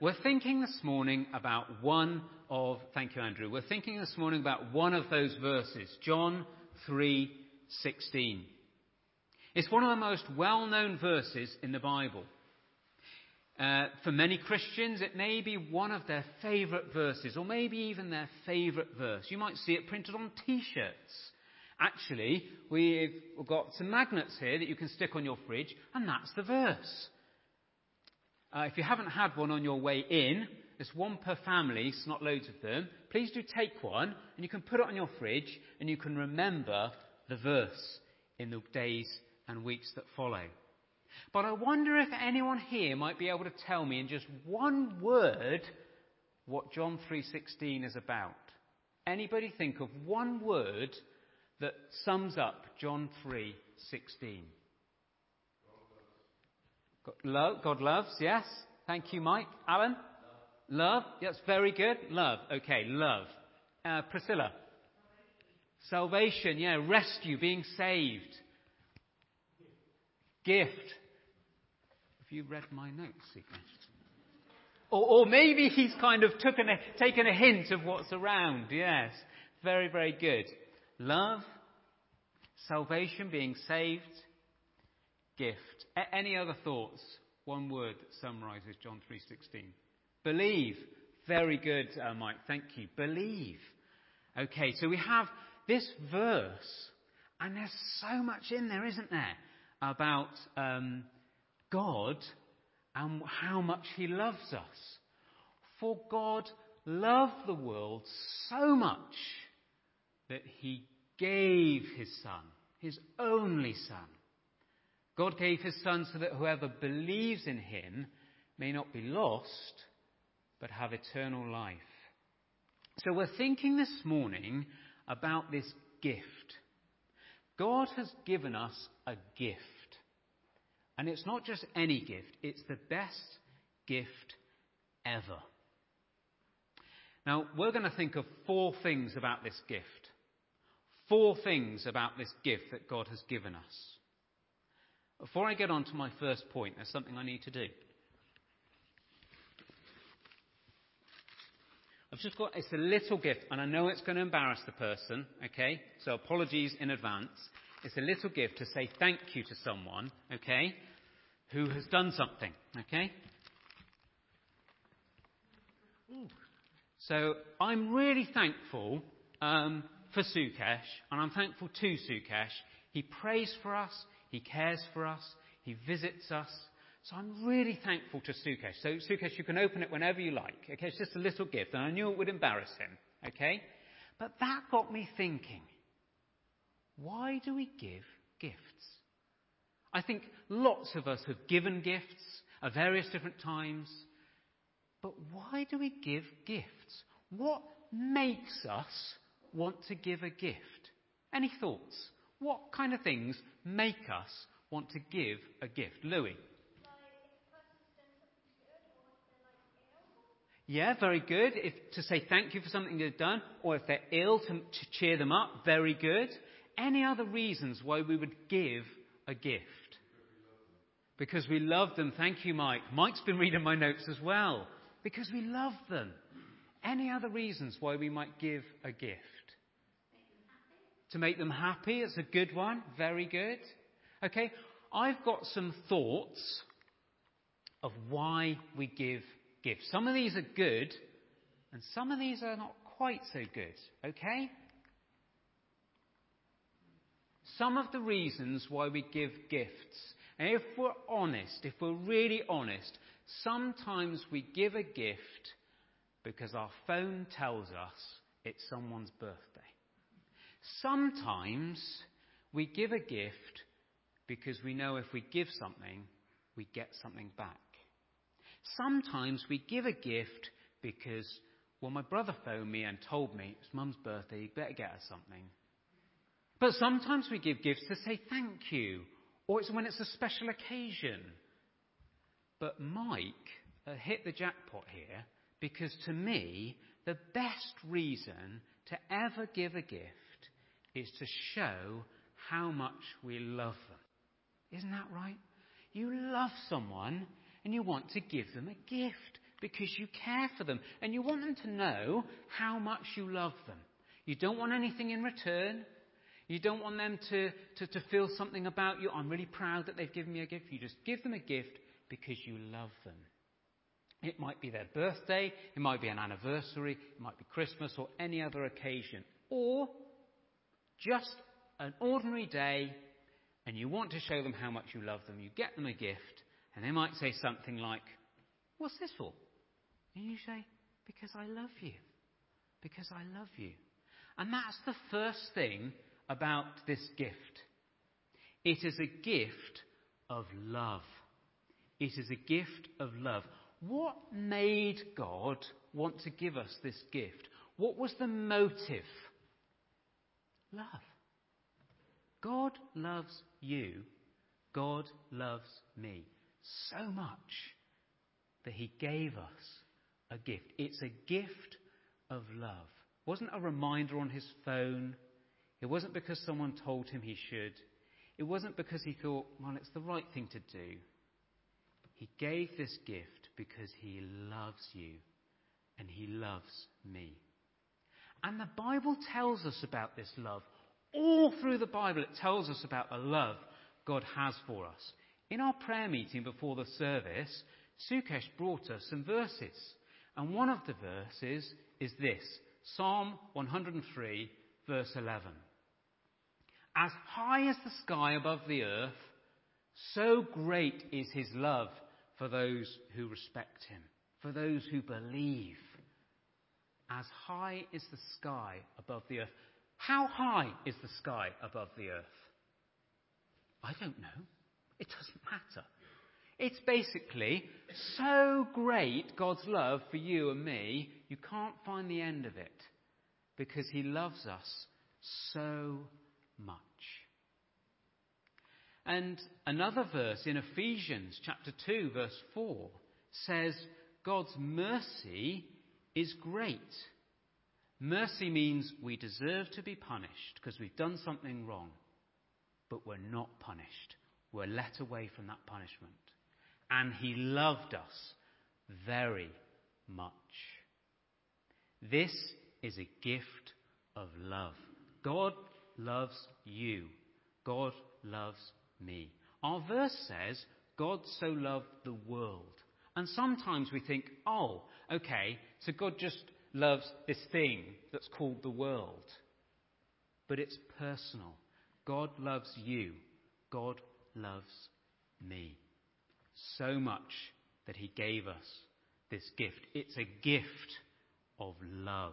We're thinking this morning about thank you, Andrew. We're thinking this morning about one of those verses, John 3:16. It's one of the most well-known verses in the Bible. For many Christians, it may be one of their favourite verses, or maybe even their favourite verse. You might see it printed on T-shirts. Actually, we've got some magnets here that you can stick on your fridge, and that's the verse. If you haven't had one on your way in, there's one per family, it's not loads of them. Please do take one, and you can put it on your fridge, and you can remember the verse in the days and weeks that follow. But I wonder if anyone here might be able to tell me in just one word what John 3:16 is about. Anybody think of one word that sums up John 3:16? God loves, yes. Thank you, Mike. Alan? Love. Yes, very good. Love. Okay, love. Priscilla? Salvation, yeah. Rescue, being saved. Gift. Have you read my notes, Seeker? Or maybe he's kind of taken a hint of what's around. Yes. Very, very good. Love. Salvation, being saved. Gift. Any other thoughts? One word that summarizes John 3:16. Believe. Very good, Mike. Thank you. Believe. Okay, so we have this verse, and there's so much in there, isn't there, about God and how much he loves us. For God loved the world so much that he gave his Son, his only Son. God gave his Son so that whoever believes in him may not be lost, but have eternal life. So we're thinking this morning about this gift. God has given us a gift. And it's not just any gift, it's the best gift ever. Now, we're going to think of 4 things about this gift. 4 things about this gift that God has given us. Before I get on to my first point, there's something I need to do. It's a little gift, and I know it's going to embarrass the person, okay? So apologies in advance. It's a little gift to say thank you to someone, okay, who has done something, okay? So I'm really thankful for Sukesh, and I'm thankful to Sukesh. He prays for us. He cares for us. He visits us. So I'm really thankful to Sukesh. So Sukesh, you can open it whenever you like. Okay, it's just a little gift, and I knew it would embarrass him. Okay? But that got me thinking. Why do we give gifts? I think lots of us have given gifts at various different times. But why do we give gifts? What makes us want to give a gift? Any thoughts? What kind of things make us want to give a gift? Louis? Yeah, very good. To say thank you for something they've done, or if they're ill, to cheer them up, very good. Any other reasons why we would give a gift? Because we love them. Thank you, Mike. Mike's been reading my notes as well. Because we love them. Any other reasons why we might give a gift? To make them happy. It's a good one. Very good. Okay, I've got some thoughts of why we give gifts. Some of these are good, and some of these are not quite so good. Okay? Some of the reasons why we give gifts. And if we're honest, if we're really honest, sometimes we give a gift because our phone tells us it's someone's birthday. Sometimes we give a gift because we know if we give something, we get something back. Sometimes we give a gift because, well, my brother phoned me and told me it's Mum's birthday, you better get her something. But sometimes we give gifts to say thank you, or it's when it's a special occasion. But Mike hit the jackpot here, because to me, the best reason to ever give a gift is to show how much we love them. Isn't that right? You love someone and you want to give them a gift because you care for them and you want them to know how much you love them. You don't want anything in return. You don't want them to feel something about you. I'm really proud that they've given me a gift. You just give them a gift because you love them. It might be their birthday, it might be an anniversary, it might be Christmas or any other occasion. Or just an ordinary day and you want to show them how much you love them. You get them a gift and they might say something like, "What's this for?" And you say, "Because I love you. Because I love you." And that's the first thing about this gift. It is a gift of love. It is a gift of love. What made God want to give us this gift? What was the motive? Love. God loves you. God loves me so much that he gave us a gift. It's a gift of love. It wasn't a reminder on his phone. It wasn't because someone told him he should. It wasn't because he thought, well, it's the right thing to do. He gave this gift because he loves you and he loves me. And the Bible tells us about this love. All through the Bible it tells us about the love God has for us. In our prayer meeting before the service, Sukesh brought us some verses. And one of the verses is this, Psalm 103, verse 11. As high as the sky above the earth, so great is his love for those who respect him, for those who believe. As high is the sky above the earth. How high is the sky above the earth? I don't know. It doesn't matter. It's basically so great, God's love for you and me, you can't find the end of it because he loves us so much. And another verse in Ephesians chapter 2 verse 4 says God's mercy is great. Mercy means we deserve to be punished because we've done something wrong, but we're not punished. We're let away from that punishment. And he loved us very much. This is a gift of love. God loves you. God loves me. Our verse says, God so loved the world. And sometimes we think, oh, okay, so God just loves this thing that's called the world. But it's personal. God loves you. God loves me. So much that he gave us this gift. It's a gift of love.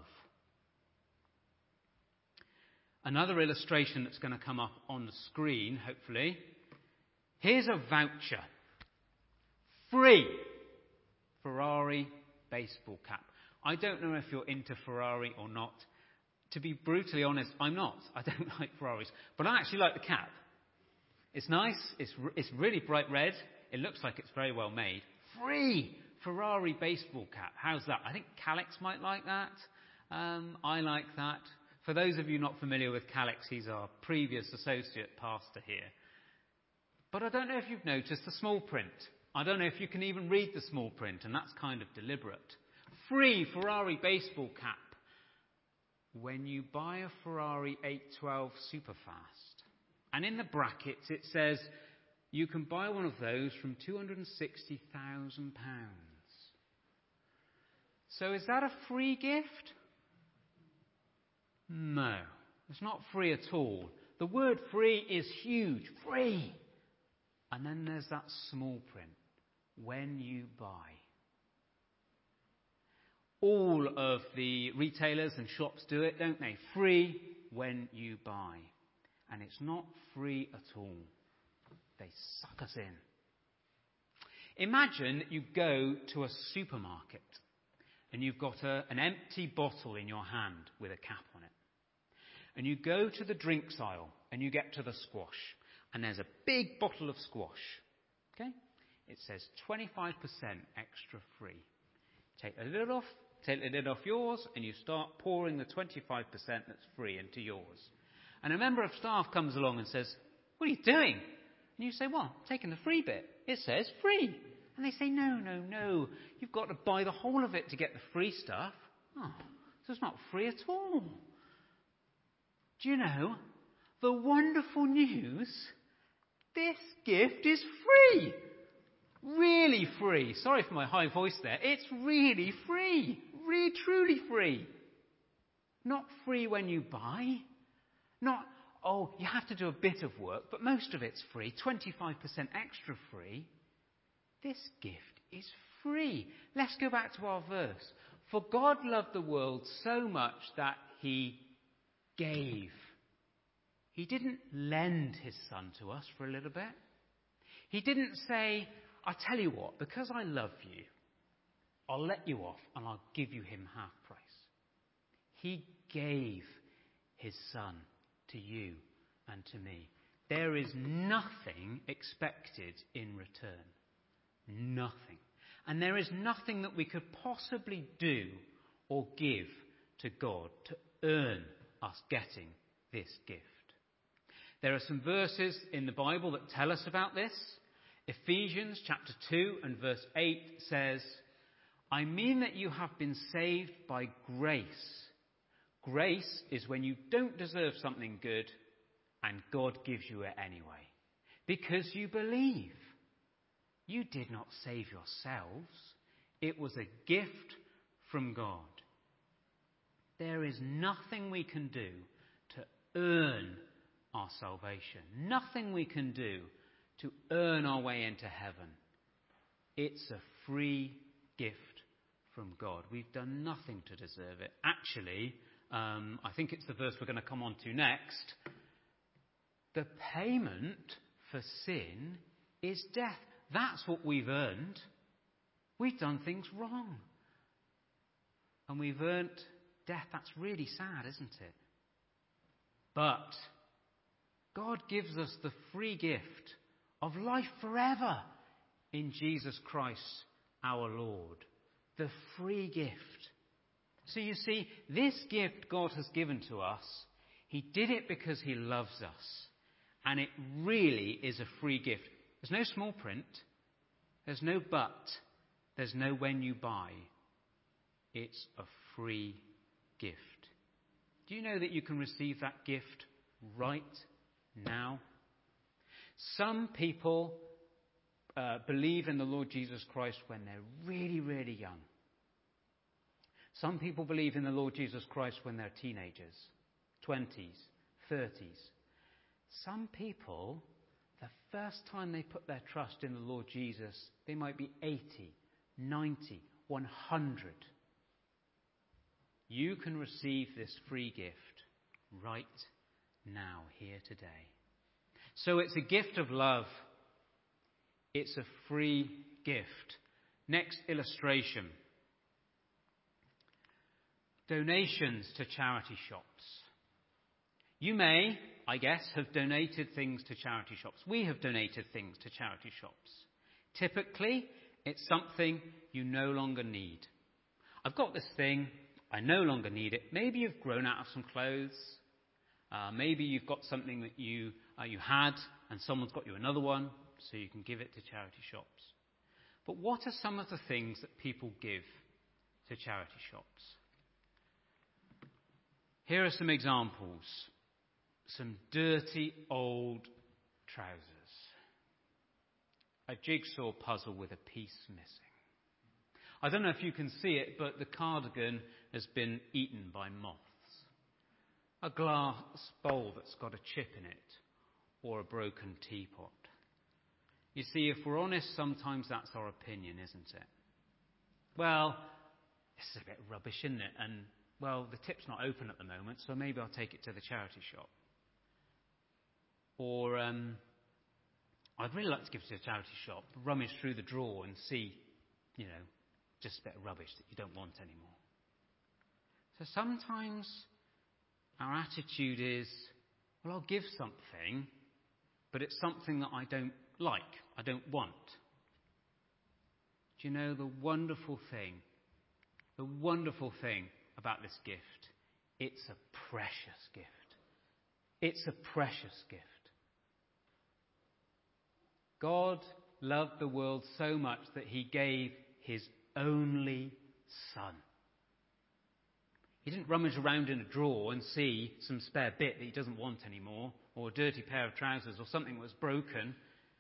Another illustration that's going to come up on the screen, hopefully. Here's a voucher. Free Ferrari baseball cap. I don't know if you're into Ferrari or not. To be brutally honest, I'm not. I don't like Ferraris. But I actually like the cap. It's nice. It's really bright red. It looks like it's very well made. Free Ferrari baseball cap. How's that? I think Calix might like that. I like that. For those of you not familiar with Calix, he's our previous associate pastor here. But I don't know if you've noticed the small print. I don't know if you can even read the small print, and that's kind of deliberate. Free Ferrari baseball cap when you buy a Ferrari 812 Superfast. And in the brackets it says you can buy one of those from £260,000. So is that a free gift? No, it's not free at all. The word free is huge. Free. And then there's that small print. When you buy. All of the retailers and shops do it, don't they? Free when you buy. And it's not free at all. They suck us in. Imagine you go to a supermarket and you've got an empty bottle in your hand with a cap on it. And you go to the drinks aisle and you get to the squash. And there's a big bottle of squash. Okay? It says 25% extra free. Take the lid off yours, and you start pouring the 25% that's free into yours. And a member of staff comes along and says, "What are you doing?" And you say, "Well, I'm taking the free bit. It says free." And they say, no, no, no. You've got to buy the whole of it to get the free stuff. Oh, so it's not free at all. Do you know, the wonderful news, this gift is free. Really free. Sorry for my high voice there. It's really free. Really, truly free. Not free when you buy. Not, oh, you have to do a bit of work, but most of it's free. 25% extra free. This gift is free. Let's go back to our verse. For God loved the world so much that he gave. He didn't lend his son to us for a little bit. He didn't say, I tell you what, because I love you, I'll let you off and I'll give you him half price. He gave his son to you and to me. There is nothing expected in return. Nothing. And there is nothing that we could possibly do or give to God to earn us getting this gift. There are some verses in the Bible that tell us about this. Ephesians chapter 2 and verse 8 says, I mean that you have been saved by grace. Grace is when you don't deserve something good and God gives you it anyway. Because you believe. You did not save yourselves. It was a gift from God. There is nothing we can do to earn our salvation. Nothing we can do to earn our way into heaven. It's a free gift from God. We've done nothing to deserve it. Actually, I think it's the verse we're going to come on to next. The payment for sin is death. That's what we've earned. We've done things wrong. And we've earned death. That's really sad, isn't it? But God gives us the free gift of life forever in Jesus Christ our Lord. The free gift. So you see, this gift God has given to us, he did it because he loves us. And it really is a free gift. There's no small print. There's no but. There's no when you buy. It's a free gift. Do you know that you can receive that gift right now? Some people believe in the Lord Jesus Christ when they're really, really young. Some people believe in the Lord Jesus Christ when they're teenagers, 20s, 30s. Some people, the first time they put their trust in the Lord Jesus, they might be 80, 90, 100. You can receive this free gift right now, here today. So it's a gift of love. It's a free gift. Next illustration. Donations to charity shops. You may, I guess, have donated things to charity shops. We have donated things to charity shops. Typically, it's something you no longer need. I've got this thing, I no longer need it. Maybe you've grown out of some clothes. Maybe you've got something that you had and someone's got you another one, so you can give it to charity shops. But what are some of the things that people give to charity shops? Here are some examples. Some dirty old trousers. A jigsaw puzzle with a piece missing. I don't know if you can see it, but the cardigan has been eaten by moths. A glass bowl that's got a chip in it, or a broken teapot. You see, if we're honest, sometimes that's our opinion, isn't it? Well, this is a bit rubbish, isn't it? And, well, the tip's not open at the moment, so maybe I'll take it to the charity shop. Or, I'd really like to give it to a charity shop, rummage through the drawer and see, just a bit of rubbish that you don't want anymore. So sometimes our attitude is, well, I'll give something, but it's something that I don't like, I don't want. Do you know the wonderful thing about this gift? It's a precious gift. It's a precious gift. God loved the world so much that he gave his only Son. He didn't rummage around in a drawer and see some spare bit that he doesn't want anymore, or a dirty pair of trousers, or something that was broken.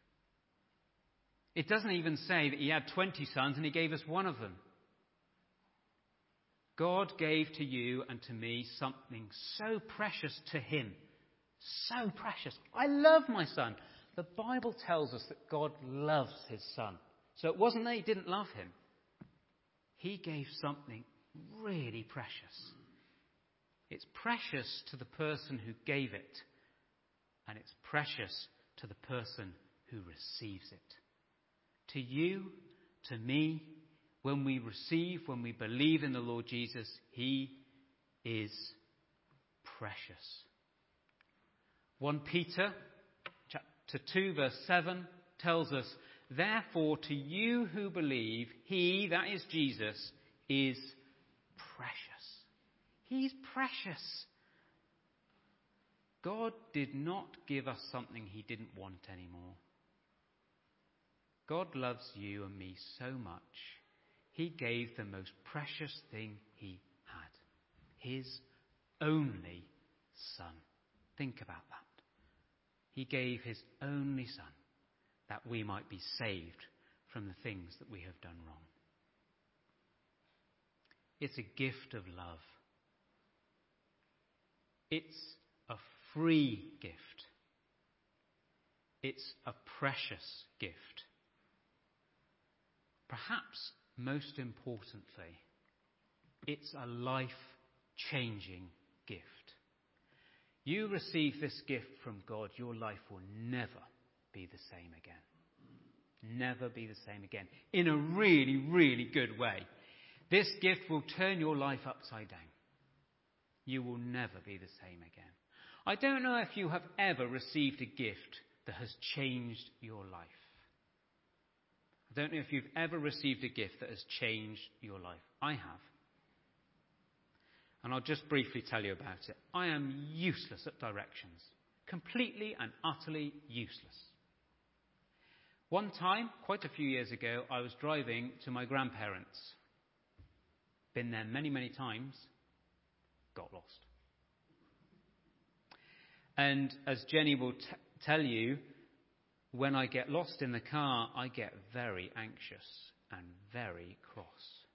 It doesn't even say that he had 20 sons and he gave us one of them. God gave to you and to me something so precious to him. So precious. I love my son. The Bible tells us that God loves his son. So it wasn't that he didn't love him. He gave something really precious. It's precious to the person who gave it, and it's precious to the person who receives it. To you, to me, when we believe in the Lord Jesus, he is precious. 1 Peter chapter 2 verse 7 tells us, therefore to you who believe, he, that is Jesus, is precious. He's precious. God did not give us something he didn't want anymore. God loves you and me so much. He gave the most precious thing he had. His only Son. Think about that. He gave his only Son that we might be saved from the things that we have done wrong. It's a gift of love. It's a free gift. It's a precious gift. Perhaps most importantly, it's a life-changing gift. You receive this gift from God, your life will never be the same again. Never be the same again. In a really, really good way. This gift will turn your life upside down. You will never be the same again. I don't know if you have ever received a gift that has changed your life. I don't know if you've ever received a gift that has changed your life. I have. And I'll just briefly tell you about it. I am useless at directions. Completely and utterly useless. One time, quite a few years ago, I was driving to my grandparents'. Been there many, many times. Got lost. And as Jenny will tell you, when I get lost in the car, I get very anxious and very cross.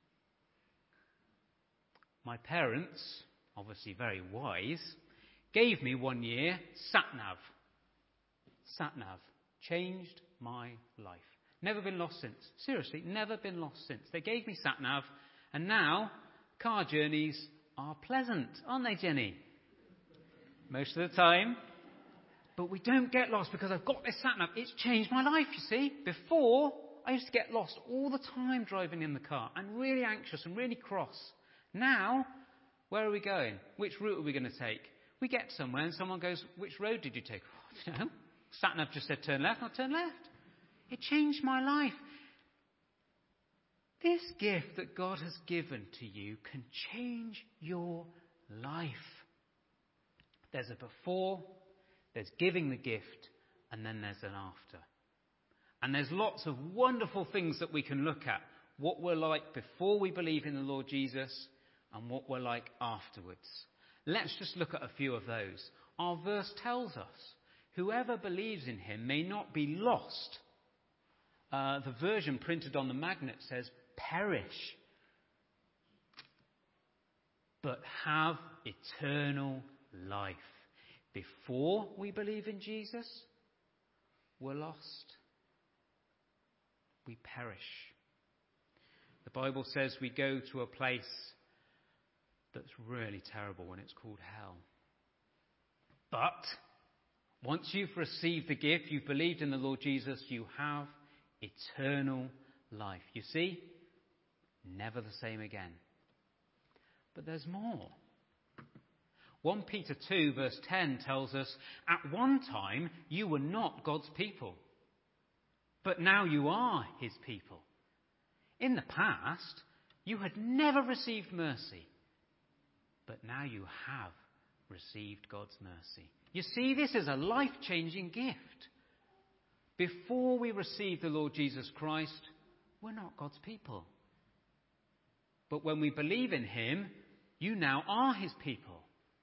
My parents, obviously very wise, gave me one year sat-nav. Sat-nav. Changed my life. Never been lost since. Seriously, never been lost since. They gave me sat-nav, and now car journeys are pleasant, aren't they, Jenny? Most of the time. But we don't get lost because I've got this sat-nav. It's changed my life, you see. Before, I used to get lost all the time driving in the car and really anxious and really cross. Now, where are we going? Which route are we going to take? We get somewhere and someone goes, which road did you take? Oh, I don't know. Sat-nav just said turn left, I'll turn left. It changed my life. This gift that God has given to you can change your life. There's a before, there's giving the gift, and then there's an after. And there's lots of wonderful things that we can look at. What we're like before we believe in the Lord Jesus and what we're like afterwards. Let's just look at a few of those. Our verse tells us, whoever believes in him may not be lost. The version printed on the magnet says, perish, but have eternal life. Before we believe in Jesus, we're lost. We perish. The Bible says we go to a place that's really terrible and it's called hell. But once you've received the gift, you've believed in the Lord Jesus, you have eternal life. You see? Never the same again. But there's more. 1 Peter 2 verse 10 tells us, at one time you were not God's people, but now you are his people. In the past, you had never received mercy, but now you have received God's mercy. You see, this is a life-changing gift. Before we receive the Lord Jesus Christ, we're not God's people. But when we believe in him, you now are his people.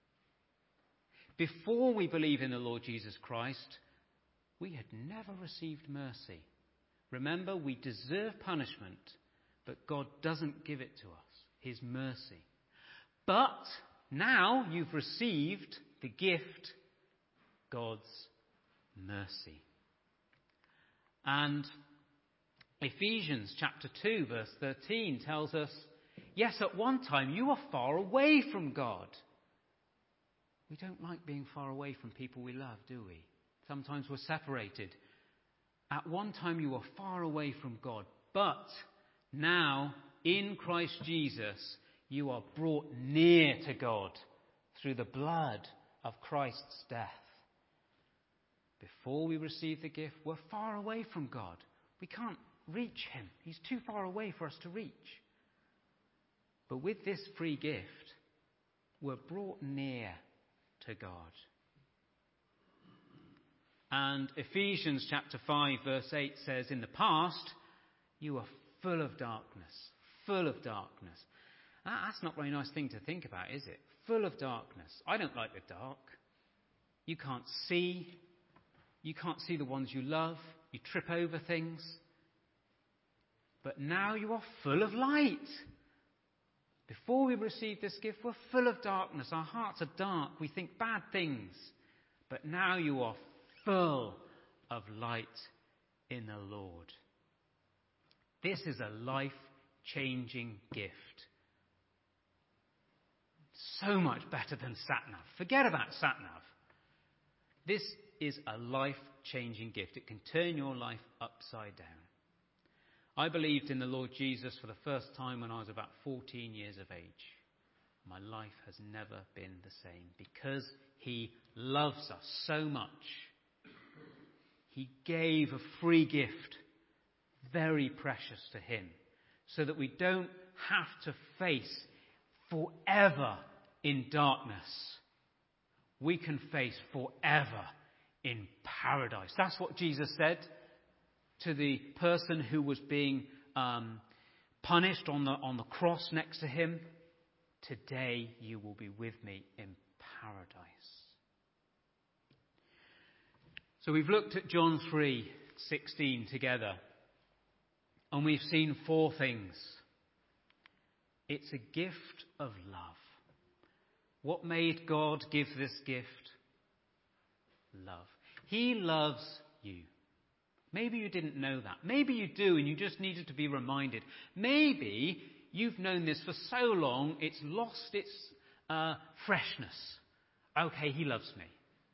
Before we believe in the Lord Jesus Christ, we had never received mercy. Remember, we deserve punishment, but God doesn't give it to us, his mercy. But now you've received the gift, God's mercy. And Ephesians chapter 2 verse 13 tells us, yes, at one time you were far away from God. We don't like being far away from people we love, do we? Sometimes we're separated. At one time you were far away from God, but now in Christ Jesus you are brought near to God through the blood of Christ's death. Before we receive the gift, we're far away from God. We can't reach him. He's too far away for us to reach. But with this free gift, we're brought near to God. And Ephesians chapter 5 verse 8 says, in the past, you were full of darkness. Full of darkness. That's not a very nice thing to think about, is it? Full of darkness. I don't like the dark. You can't see. You can't see the ones you love. You trip over things. But now you are full of light. Before we receive this gift, we're full of darkness. Our hearts are dark. We think bad things. But now you are full of light in the Lord. This is a life-changing gift. So much better than sat-nav. Forget about sat-nav. This is a life-changing gift. It can turn your life upside down. I believed in the Lord Jesus for the first time when I was about 14 years of age. My life has never been the same because he loves us so much. He gave a free gift, very precious to him, so that we don't have to face forever in darkness. We can face forever in paradise. That's what Jesus said to the person who was being punished on the cross next to him. Today you will be with me in paradise. So we've looked at John 3:16 together, and we've seen four things. It's a gift of love. What made God give this gift? Love. He loves you. Maybe you didn't know that. Maybe you do and you just needed to be reminded. Maybe you've known this for so long it's lost its freshness. Okay, he loves me.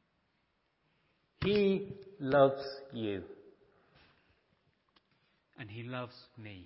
He loves you. And he loves me.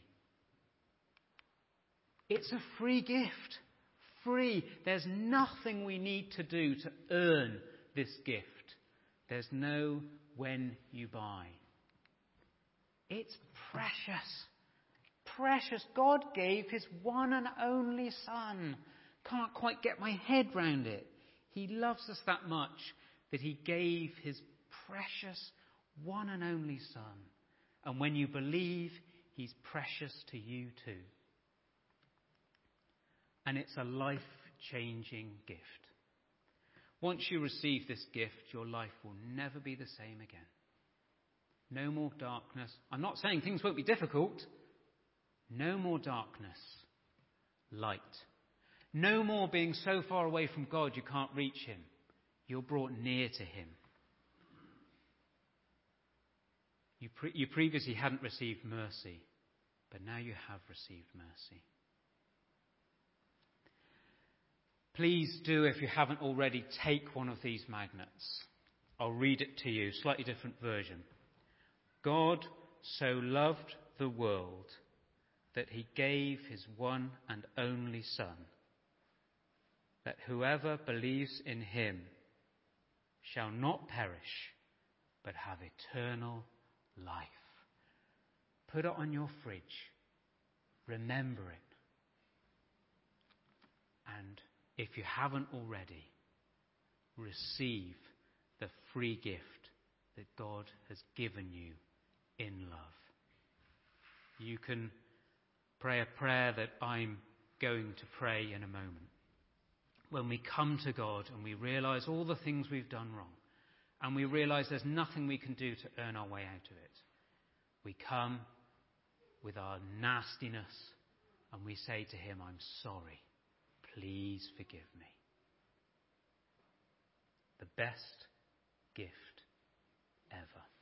It's a free gift. Free. There's nothing we need to do to earn this gift. There's no when you buy. It's precious. Precious. God gave his one and only Son. Can't quite get my head round it. He loves us that much that he gave his precious one and only Son. And when you believe, he's precious to you too. And it's a life-changing gift. Once you receive this gift, your life will never be the same again. No more darkness. I'm not saying things won't be difficult. No more darkness. Light. No more being so far away from God you can't reach him. You're brought near to him. You previously hadn't received mercy, but now you have received mercy. Please do, if you haven't already, take one of these magnets. I'll read it to you, slightly different version. God so loved the world that he gave his one and only Son, that whoever believes in him shall not perish, but have eternal life. Put it on your fridge. Remember it. And if you haven't already, receive the free gift that God has given you in love. You can pray a prayer that I'm going to pray in a moment. When we come to God and we realize all the things we've done wrong, and we realize there's nothing we can do to earn our way out of it, we come with our nastiness and we say to him, I'm sorry. Please forgive me. The best gift ever.